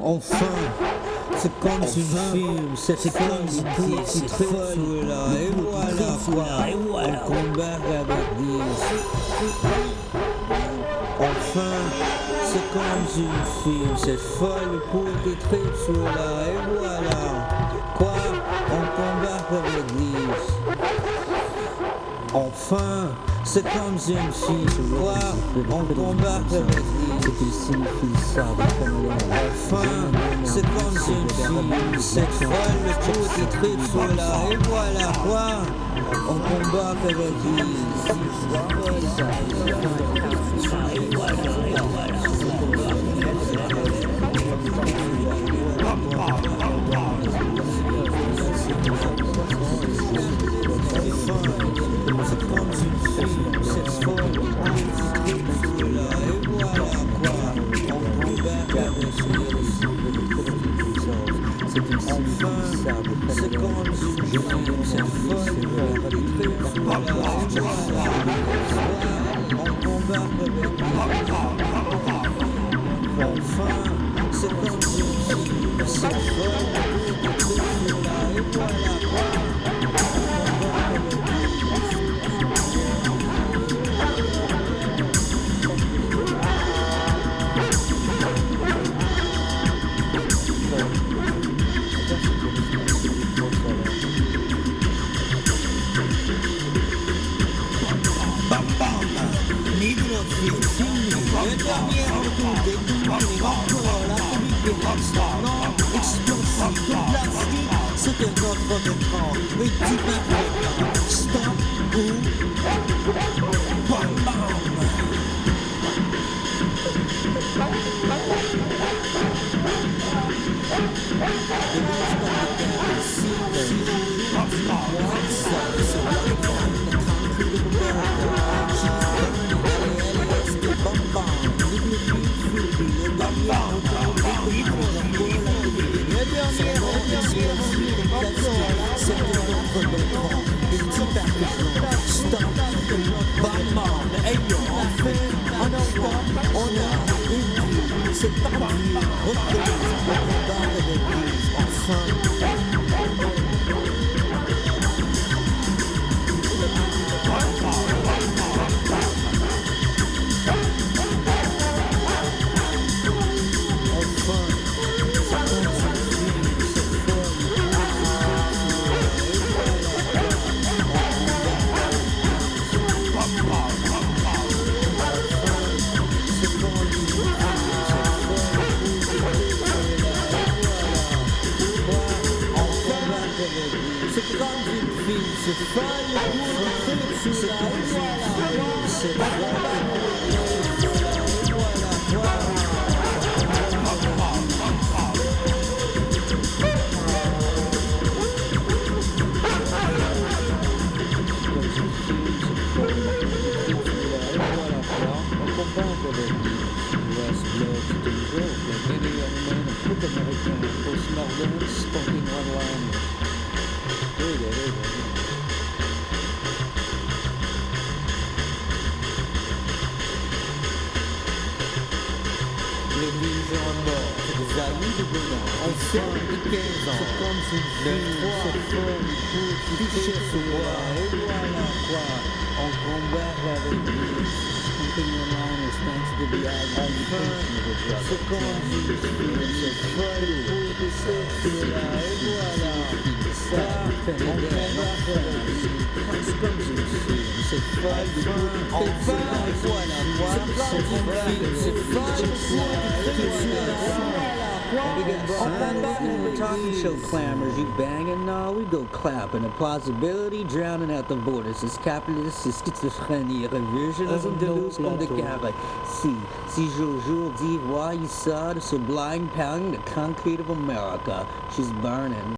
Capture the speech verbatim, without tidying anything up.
Enfin, c'est comme enfin, une film, c'est comme une petite folle, là, et voilà quoi, et voilà. On combat avec dix. Enfin, c'est comme une film, cette folle pour des trips, là, et voilà. Quoi, on combat avec dix. Enfin, c'est comme une fille, quoi, on combat avec dix. Enfin, c'est comme une fille, cette folle pour des trips, là, et voilà quoi, on combat avec dix. Et voilà, et voilà. C'était notre écran, mais tu m'as stop ou bam bam. C'est pas mal, c'est folle, c'est c'est c'est Enfin, quinze ans, c'est comme une fille, c'est folle, pour toucher ce bois, et voilà quoi, on combat avec lui. Enfin, c'est comme une fille, c'est folle, pour toucher ce bois, et voilà, ça, on combat avec lui. C'est comme une fille, c'est folle, enfin, voilà quoi, c'est comme une fille, c'est folle, pour toucher ce bois. We're talking show clamors, you banging? No, we go clapping. A plausibility drowning out the vortices. Capitalist, c'est schizophrénie, revisionism, deluxe comme de carré. Si, si Jojo dit, why you saw the sublime pounding the concrete of America, she's burning.